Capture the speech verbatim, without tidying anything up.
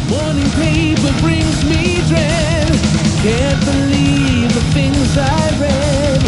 Morning paper brings me dread. Can't believe the things I read.